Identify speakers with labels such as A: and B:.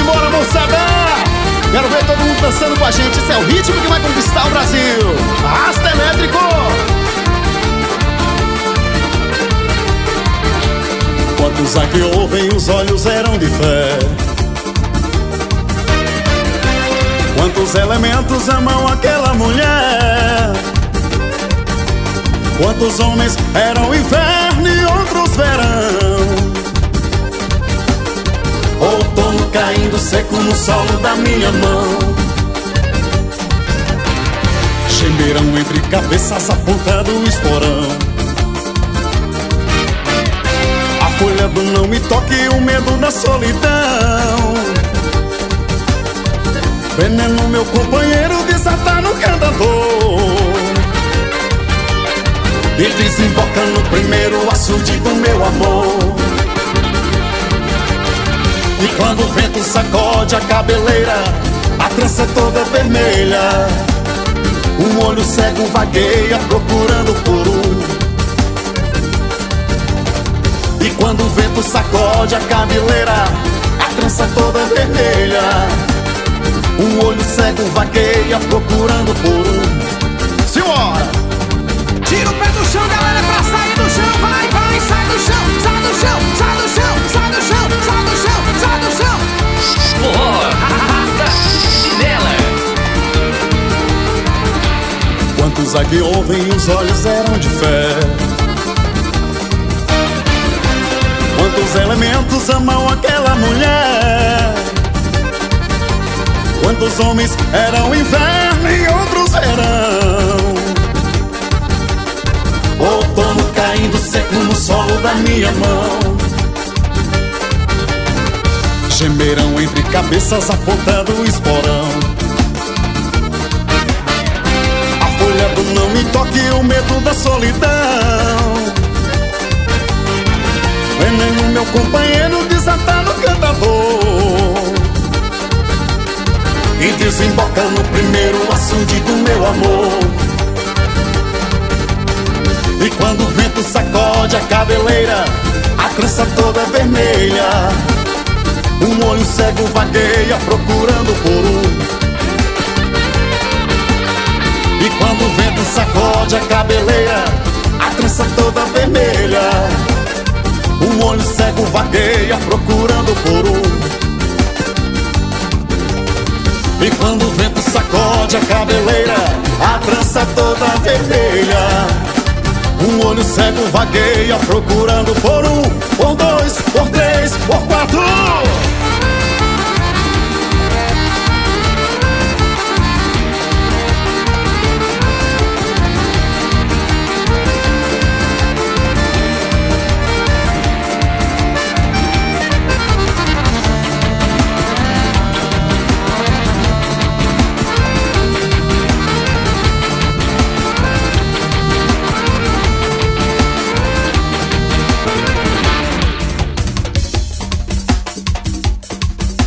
A: Simbora, moçada! Quero ver todo mundo dançando com a gente. Esse é o ritmo que vai conquistar o Brasil. Arrasta elétrico! Quantos aqui ouvem, os olhos eram de fé. Quantos elementos amam aquela mulher. Quantos homens eram inverno e outros verão. Outono caindo seco no solo da minha mão. Gemerão entre cabeças apontando o esporão. A folha do não me toque, o medo da solidão. Veneno meu companheiro desata no cantador. E desemboca no primeiro açude do meu amor. E quando o vento sacode a cabeleira, a trança é toda vermelha. Um olho cego vagueia procurando por um. E quando o vento sacode a cabeleira, a trança é toda vermelha. Um olho cego vagueia procurando por um. Senhora!
B: Tira o pé do chão, galera, pra sair do chão. Vai, vai, sai do chão, sai do chão, sai do chão, sai do chão, sai do chão, sai do chão.
C: Arrasta chinela.
A: Quantos aqui ouvem, os olhos eram de fé. Quantos elementos amam aquela mulher. Quantos homens eram inverno e outros verão. Outono caindo seco no solo da minha mão. Gemerão entre cabeças apontando o esporão. A folha do não me toque, o medo da solidão. Veneno meu companheiro desata no cantador. E desemboca no primeiro açude do meu amor. E quando o vento sacode a cabeleira, a trança toda vermelha. Um olho cego vagueia procurando por um. E quando o vento sacode a cabeleira, a trança toda vermelha. Um olho cego vagueia procurando por um. E quando o vento sacode a cabeleira, a trança toda vermelha. Um olho cego vagueia procurando por um, por dois, por três.